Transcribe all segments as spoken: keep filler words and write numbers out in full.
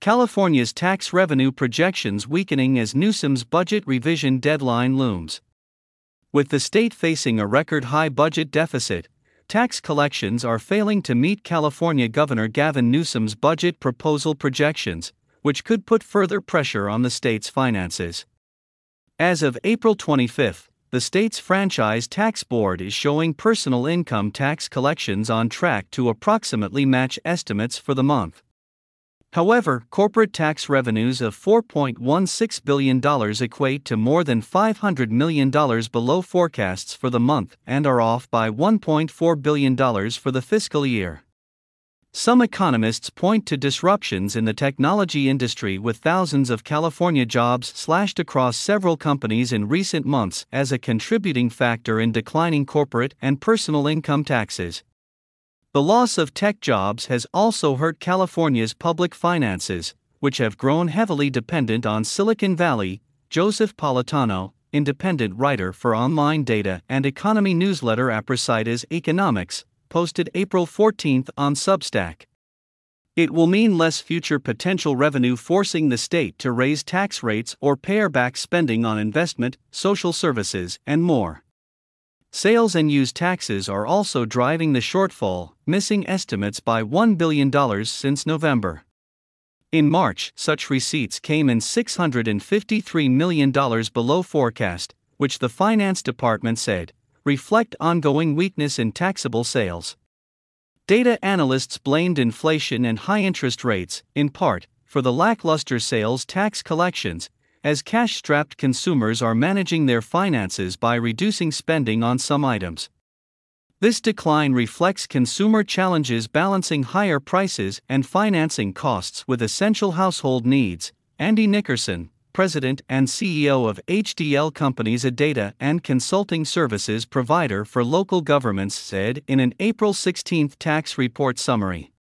California's tax revenue projections weakening as Newsom's budget revision deadline looms. With the state facing a record-high budget deficit, tax collections are failing to meet California Governor Gavin Newsom's budget proposal projections, which could put further pressure on the state's finances. As of April twenty-fifth, the state's franchise tax board is showing personal income tax collections on track to approximately match estimates for the month. However, corporate tax revenues of four point one six billion dollars equate to more than five hundred million dollars below forecasts for the month and are off by one point four billion dollars for the fiscal year. Some economists point to disruptions in the technology industry with thousands of California jobs slashed across several companies in recent months as a contributing factor in declining corporate and personal income taxes. The loss of tech jobs has also hurt California's public finances, which have grown heavily dependent on Silicon Valley. Joseph Politano, independent writer for online data and economy newsletter Aprecitas Economics, posted April fourteenth on Substack. It will mean less future potential revenue, forcing the state to raise tax rates or pare back spending on investment, social services, and more. Sales and use taxes are also driving the shortfall, missing estimates by one billion dollars since November. In March, such receipts came in six hundred fifty-three million dollars below forecast, which the Finance Department said reflect ongoing weakness in taxable sales. Data analysts blamed inflation and high interest rates, in part, for the lackluster sales tax collections, as cash-strapped consumers are managing their finances by reducing spending on some items. This decline reflects consumer challenges balancing higher prices and financing costs with essential household needs. Andy Nickerson, president and C E O of H D L Companies, a data and consulting services provider for local governments, said in an April sixteenth tax report summary.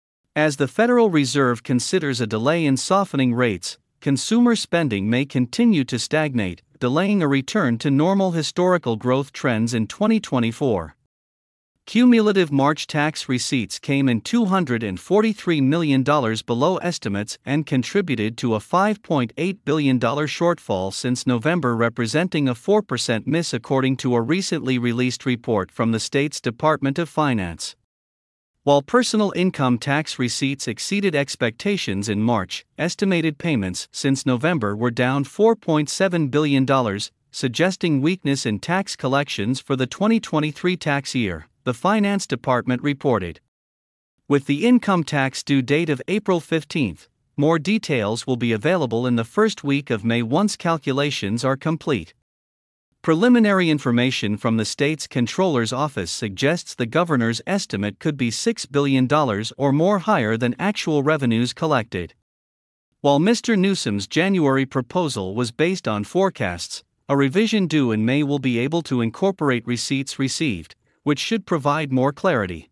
As the Federal Reserve considers a delay in softening rates, consumer spending may continue to stagnate, delaying a return to normal historical growth trends in twenty twenty-four. Cumulative March tax receipts came in two hundred forty-three million dollars below estimates and contributed to a five point eight billion dollars shortfall since November, representing a four percent miss according to a recently released report from the state's Department of Finance. While personal income tax receipts exceeded expectations in March, estimated payments since November were down four point seven billion dollars, suggesting weakness in tax collections for the twenty twenty-three tax year, the Finance Department reported. With the income tax due date of April fifteenth, more details will be available in the first week of May once calculations are complete. Preliminary information from the state's Comptroller's Office suggests the governor's estimate could be six billion dollars or more higher than actual revenues collected. While Mister Newsom's January proposal was based on forecasts, a revision due in May will be able to incorporate receipts received, which should provide more clarity.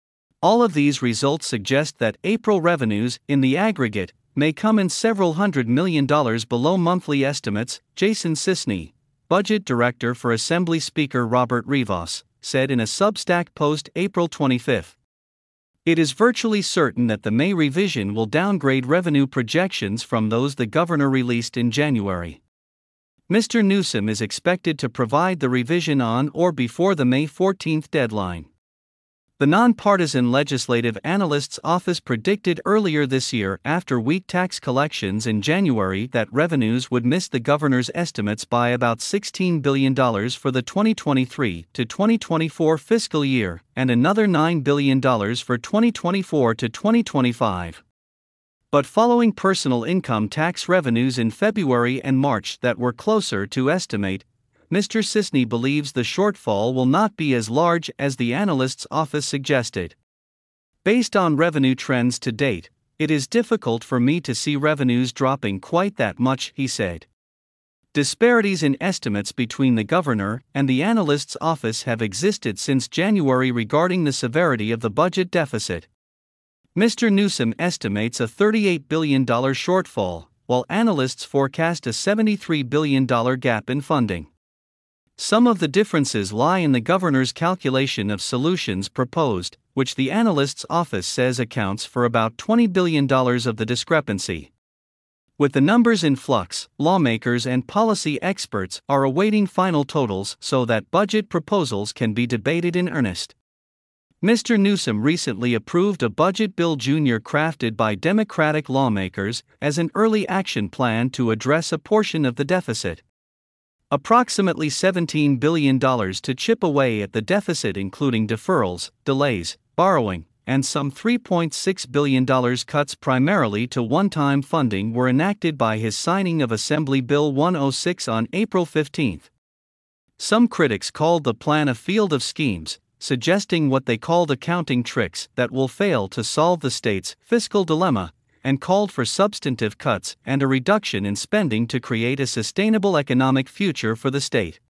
All of these results suggest that April revenues, in the aggregate, may come in several hundred million dollars below monthly estimates. Jason Cisney, Budget Director for Assembly Speaker Robert Rivas, said in a Substack post April twenty-fifth. It is virtually certain that the May revision will downgrade revenue projections from those the governor released in January. Mister Newsom is expected to provide the revision on or before the May fourteenth deadline. The Nonpartisan Legislative Analyst's Office predicted earlier this year, after weak tax collections in January, that revenues would miss the governor's estimates by about sixteen billion dollars for the twenty twenty-three to twenty twenty-four fiscal year, and another nine billion dollars for twenty twenty-four to twenty twenty-five. But following personal income tax revenues in February and March that were closer to estimate, Mister Cisney believes the shortfall will not be as large as the analyst's office suggested. Based on revenue trends to date, it is difficult for me to see revenues dropping quite that much, he said. Disparities in estimates between the governor and the analyst's office have existed since January regarding the severity of the budget deficit. Mister Newsom estimates a thirty-eight billion dollars shortfall, while analysts forecast a seventy-three billion dollars gap in funding. Some of the differences lie in the governor's calculation of solutions proposed, which the analyst's office says accounts for about twenty billion dollars of the discrepancy. With the numbers in flux, lawmakers and policy experts are awaiting final totals so that budget proposals can be debated in earnest. Mister Newsom recently approved a budget bill junior crafted by Democratic lawmakers as an early action plan to address a portion of the deficit. Approximately seventeen billion dollars to chip away at the deficit, including deferrals, delays, borrowing, and some three point six billion dollars cuts primarily to one-time funding were enacted by his signing of Assembly Bill one oh six on April fifteenth. Some critics called the plan a field of schemes, suggesting what they called accounting tricks that will fail to solve the state's fiscal dilemma, and called for substantive cuts and a reduction in spending to create a sustainable economic future for the state.